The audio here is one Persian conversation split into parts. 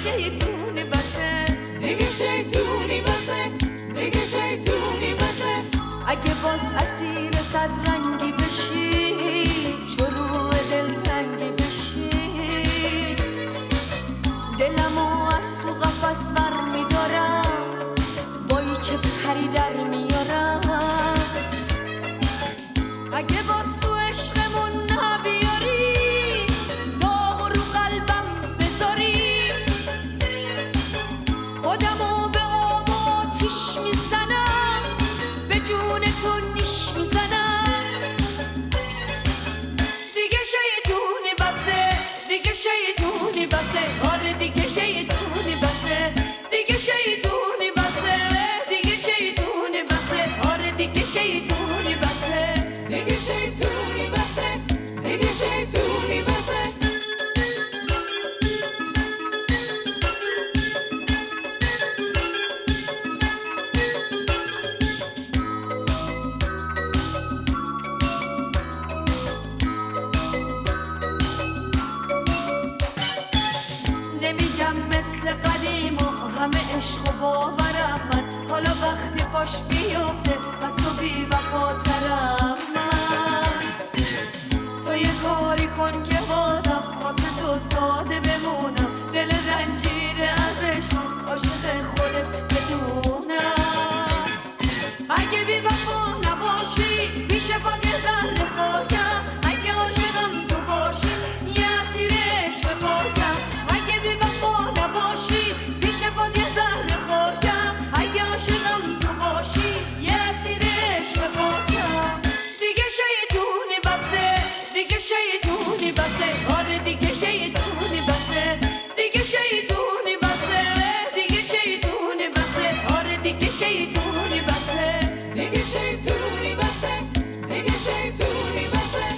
شیطونی بسه، دیگه شیطونی بسه، دیگه شیطونی بسه. اگه باز اسیر صد رنگی بشی، شروع دلتنگی بشی، دلمو از تو قفس ور میدارم، وای چه پری در میارم. اگه باز تو عشقمون نبیاری، داغ رو قلبم بذاری، خودمو به آب آتیش میزنم، به جون تو نیش میزنم. دیگه شیطونی بسه، دیگه شیطونی بسه، آره دیگه شیطونی بسه، دیگه شیطونی بسه، دیگه شیطونی بسه، آره دیگه شیطونی بسه، دیگه شیطونی بسه، دیگه شیطونی بسه. نمیگم مثل قدیم و همه عشق و باورم من، حالا وقتی پاش بیفته پس تو بی وفاترم من. تو یه کاری کن که بازم واسه تو ساده بمونم، دل رنجیده از عشقم عاشق خودت بدونم. اگه بی وفا نباشی پیش پات یه ذره خاکم، اگه عاشقم تو باشی یه اسیر عشق پاکم. اگه بی وفا نباشی پیش پات یه ذره خاکم، اگه عاشقم تو باشی یه اسیر عشق پاکم. دیگه شیطونی بسه، دیگه شیطونی بسه، آره دیگه شیطونی بسه، دیگه شیطونی بسه، دیگه شیطونی بسه، آره دیگه شیطونی بسه، دیگه شیطونی بسه، دیگه شیطونی بسه.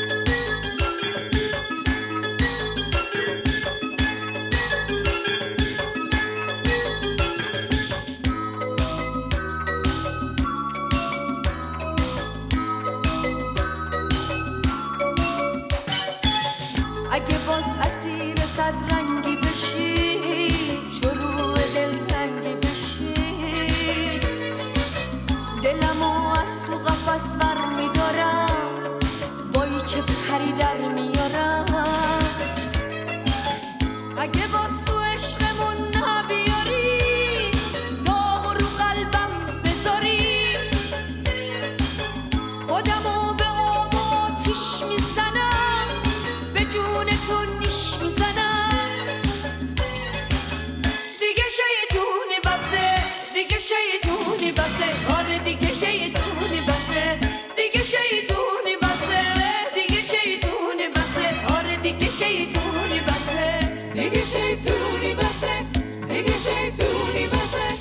اگه باز اسیر صد رنگی بشی، شروع دلتنگی بشی، دلمو از تو قفس ور میدارم، وای چه پری در میارم. اگه باز تو عشقمون نبیاری، داغ رو قلبم بذاری، خودمو به آب آتیش میزنم، به جون تو نیش میزنم. دیگه شیطونی بسه، دیگه شیطونی بسه، آره دیگه شیطونی بسه، دیگه شیطونی بسه، دیگه شیطونی بسه، آره دیگه شیطونی بسه، دیگه شیطونی بسه، دیگه شیطونی بسه.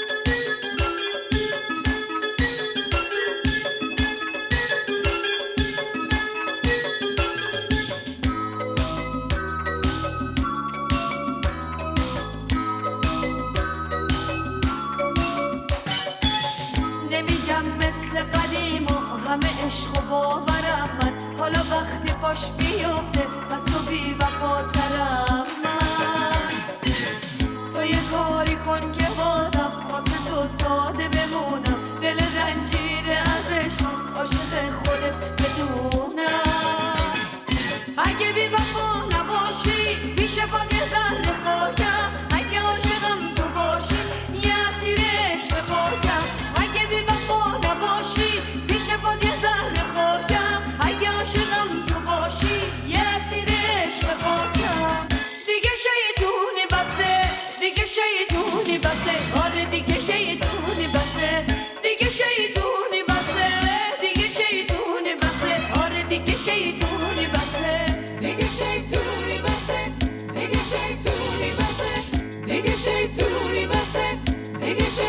نمیگم مثل قدیم و همه عشق و باورم من، حالا وقتی پاش بیفته پس تو بی وفاترم من. تو یه کاری کن که بازم واسه تو ساده بمونم، دل رنجیده از عشقم عاشق خودت بدونم. اگه بی وفا نباشی پیش پات یه ذره خاکم، اگه عاشقم تو باشی یه اسیر عشق پاکم. اگه بی وفا نباشی پیش پات یه ذره خاکم، اگه عاشقم تو باشی یه اسیر عشق پاکم. دیگه شیطونی بسه، دیگه شیطونی بسه، آره دیگه شیطونی بسه، دیگه شیطونی بسه، دیگه شیطونی بسه، آره دیگه شیطونی بسه، دیگه شیطونی بسه، دیگه شیطونی بسه، دیگه شیطونی بسه، دیگه